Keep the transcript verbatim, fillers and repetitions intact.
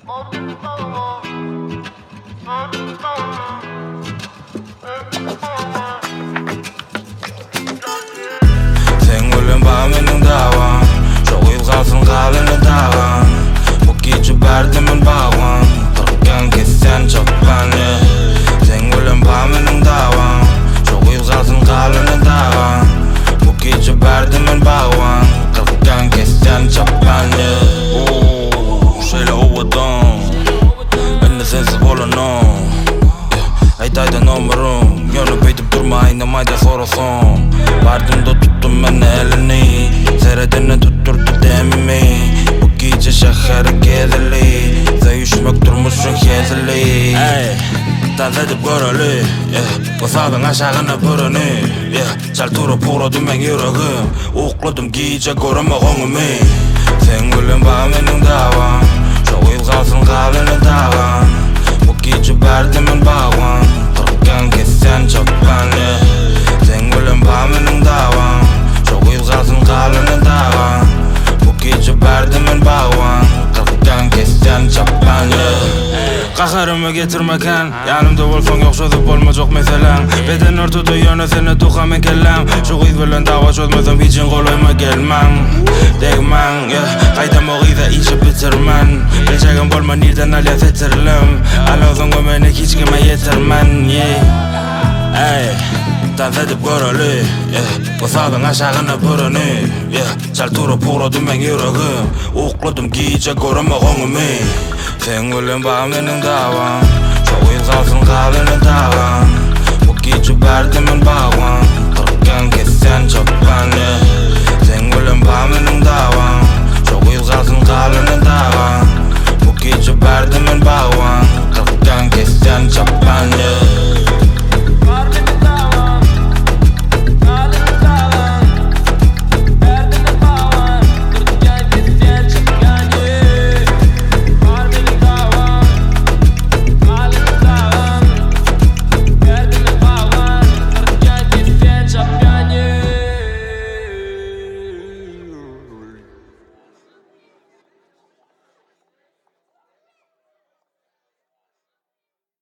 Sen gülüm ba mening davam, şo yıl kalsın kalını dağım. Bu gece berdimin bağım, kırkan kessen çok beni. Sen gülüm ba mening davam, şo yıl kalsın kalını dağım. Bu gece berdimin bağım, kırkan kessen çok beni. Şöyle ovadın, ben de sensiz bolanım. Aytayda numarum, yanıp eytip durma aynamayda sorasın. Bardımda tuttum ben elini, seredini tutturdu demimi. Bu gece şehre gezili, sevişmek durmuşsun gezili. Dans edip göreli, basadın aşağına pırını. Çal turup uğradım ben yüreğim, ukladım gece göreme konumu. Sen gülüm ba mening davam, şo yıl kalsın kalını dağım. Bu gece berdimin bağım, kırkan kessen çok beni. Sen gülüm ba mening davam, şo yıl kalsın kalını dağım. Bu gece berdimin bağım, kırkan kessen çok beni. Qaharımı getirmeken, yanımda bolsang yok çözüp bolma çok meselen. Beden ortada yana seni tuqamen kellem. Şu qiz bilen dava çözmesem hiçin qolayma gelmem. Degmen, qaydam o qiyda işi bitirmen. Bilchagim bolma nirden alya setirlim. Alozunga meni hiç kime yetirmen. Ey, dans edip göreli, basadın aşağına pırını. Çal turup uğradım ben yüreğim, ukladım gece göreme konumu. Sen gülüm ba mening davam, şo yıl kalsın kalını dağım. Bu gece berdimin bağım, kırkan kessen çok beni. Sen gülüm ba mening davam,